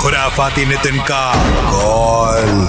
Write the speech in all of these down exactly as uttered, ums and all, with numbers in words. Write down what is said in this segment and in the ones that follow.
खुराफाती नितिन का कॉल।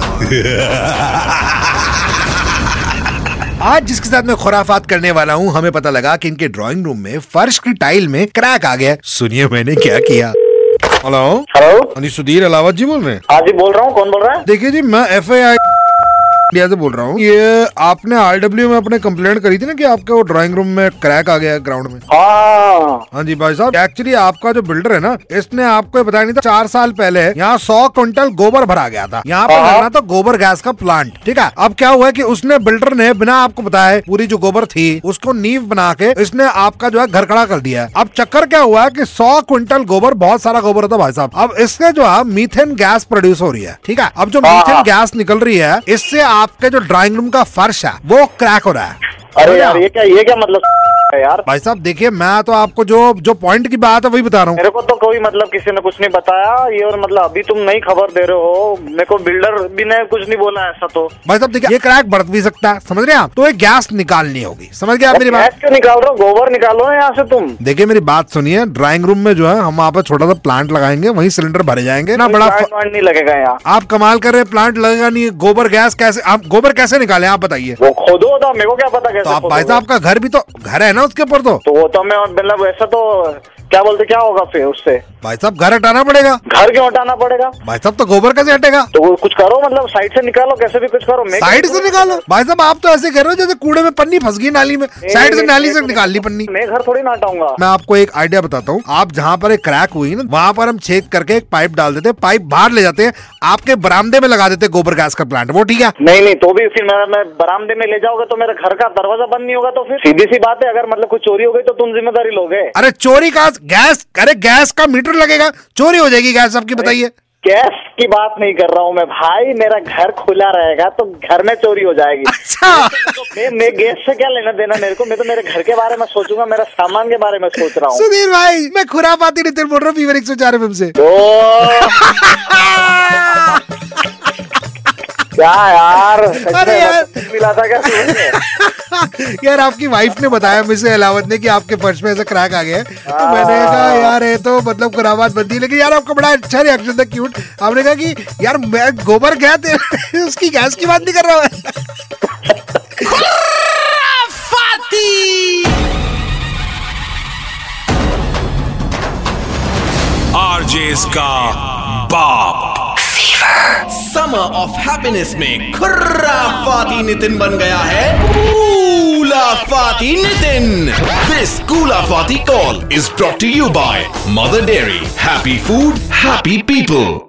आज जिसके साथ मैं खुराफात करने वाला हूँ, हमें पता लगा कि इनके ड्राइंग रूम में फर्श की टाइल में क्रैक आ गया। सुनिए मैंने क्या किया। हेलो हेलो, अनिल सुधीर अलावत जी बोल रहे हैं? हाँ जी बोल रहा हूँ। कौन बोल रहा है? देखिए जी, मैं एफ आई आई इंडिया से बोल रहा हूँ। ये आपने आर डब्ल्यू में अपने कंप्लेंट करी थी ना कि आपके वो ड्राइंग रूम में क्रैक आ गया है ग्राउंड में। हाँ हाँ जी भाई साहब, एक्चुअली आपका जो बिल्डर है ना, इसने आपको बताया नहीं था, चार साल पहले यहाँ सौ क्विंटल गोबर भरा गया था। यहाँ पर लगना था गोबर गैस का प्लांट, ठीक है। अब क्या हुआ है कि उसने बिल्डर ने बिना आपको बताए पूरी जो गोबर थी उसको नींव बना के इसने आपका जो है घर खड़ा कर दिया है। अब चक्कर क्या हुआ है कि सौ क्विंटल गोबर बहुत सारा गोबर होता भाई साहब। अब इससे जो है मीथेन गैस प्रोड्यूस हो रही है, ठीक है। अब जो मीथेन गैस निकल रही है, इससे आपके जो ड्राइंग रूम का फर्श है वो क्रैक हो रहा है। अरे यार, ये क्या ये क्या मतलब है यार? भाई साहब देखिए, मैं तो आपको जो जो पॉइंट की बात है वही बता रहा हूँ। मेरे को तो कोई मतलब किसी ने कुछ नहीं बताया ये, और मतलब अभी तुम नई खबर दे रहे हो मेरे को। बिल्डर भी ने कुछ नहीं बोला ऐसा तो। भाई साहब देखिए, ये क्रैक बढ़ भी सकता है, समझ रहे हैं आप? तो ये गैस निकालनी होगी, समझ गए आप मेरी बात? गैस क्यों निकाल रहे हो? गोबर निकालो ना यहाँ से तुम। देखिए मेरी बात सुनिए, ड्राइंग रूम में जो है हम वहाँ पर छोटा सा प्लांट लगाएंगे, वहीं सिलेंडर भरे जाएंगे ना। बड़ा प्लांट नहीं लगेगा यहाँ। आप कमाल कर रहे हैं, प्लांट लगेगा नहीं। गोबर गैस कैसे, आप गोबर कैसे निकाले आप बताइए? वो खोदो था, मेरे को क्या पता कैसे। तो आप भाई साहब, आपका घर भी तो घर है ना उसके ऊपर, तो तो वो तो मैं मतलब वैसा तो क्या बोलते, क्या होगा फिर उससे? भाई साहब घर हटाना पड़ेगा। घर क्यों हटाना पड़ेगा? भाई साहब तो गोबर कैसे हटेगा? तो वो कुछ करो, मतलब साइड से निकालो, कैसे भी कुछ करो। साइड से निकालो? भाई साहब आप तो ऐसे कर रहे हो जैसे कूड़े में पन्नी फंस गई नाली में। साइड से नाली से निकाल ली पन्नी। मैं घर थोड़ी ना हटाऊंगा। मैं आपको एक आइडिया बताता हूँ। आप जहाँ पर एक क्रैक हुई ना, वहाँ पर हम छेद करके एक पाइप डाल देते, पाइप बाहर ले जाते हैं, आपके बरामदे में लगा देते गोबर गैस का प्लांट, वो ठीक है? नहीं नहीं, तो भी फिर मैं, मैं बरामदे में ले जाओगे तो मेरे घर का दरवाजा बंद नहीं होगा? तो फिर सीधी सी बात है, अगर मतलब कुछ चोरी हो गई तो तुम जिम्मेदारी लोगे? अरे चोरी का गैस, अरे गैस का मीटर लगेगा, चोरी हो जाएगी गैस आपकी, बताइए। गैस की बात नहीं कर रहा हूँ मैं भाई, मेरा घर खुला रहेगा तो घर में चोरी हो जाएगी। अच्छा मैं, मैं गैस से क्या लेना देना मेरे को? मैं तो मेरे घर के बारे में सोचूंगा, मेरा सामान के बारे में सोच रहा हूँ। सुधीर भाई, मैं खुराफाती नितिन बोल रहा हूँ, फीवर एक सौ चार एफ एम से। क्या यार, अरे यार मिला था क्या? यार आपकी वाइफ ने बताया मुझसे, अलावत ने, कि आपके फर्श में ऐसा क्रैक आ गया है। तो मैंने कहा यार ये तो मतलब खुराफात बनती है, लेकिन यार आपका बड़ा अच्छा रिएक्शन था, क्यूट। आपने कहा कि यार मैं गोबर गया थे उसकी गैस की बात नहीं कर रहा हूँ। आरजेस का बाप समर ऑफ हैप्पीनेस में खुर्राफाती नितिन बन गया है कूलाफाती नितिन। दिस कूलाफाती call is brought to you by Mother Dairy. Happy food, happy people.